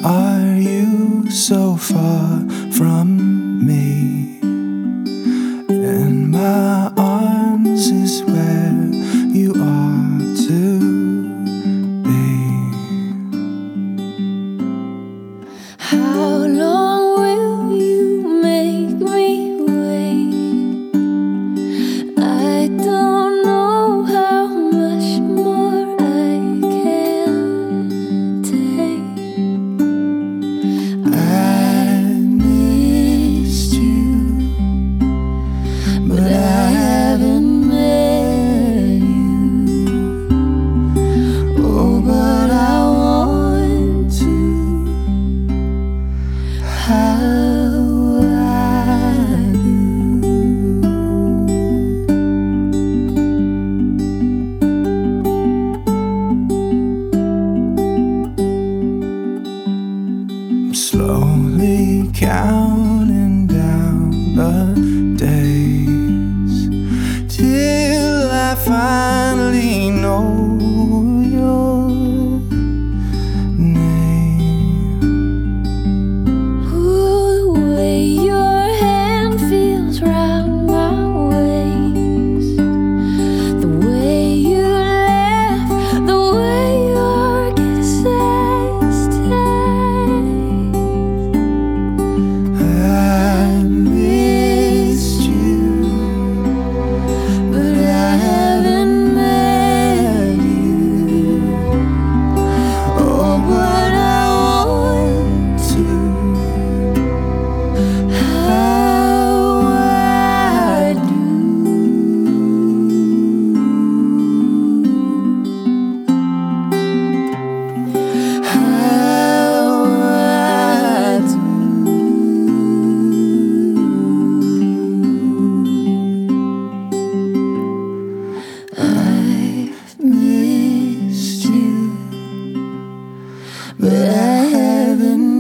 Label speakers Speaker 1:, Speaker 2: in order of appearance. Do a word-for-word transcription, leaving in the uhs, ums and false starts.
Speaker 1: are you so far from me? In my arms is where you ought to be.
Speaker 2: How long will you make me wait? I don't know how much more I can take. I missed you, but I haven't met you. Oh, but I want to. How I do.
Speaker 1: I'm slowly counting down the days till I finally know your name.
Speaker 2: Ooh, the way your hand feels round my waist, the way you laugh, the way your kisses taste.
Speaker 1: I missed you,
Speaker 2: But I haven't met you. Oh, but I want to. How I do. How I do. I've missed you, but I haven't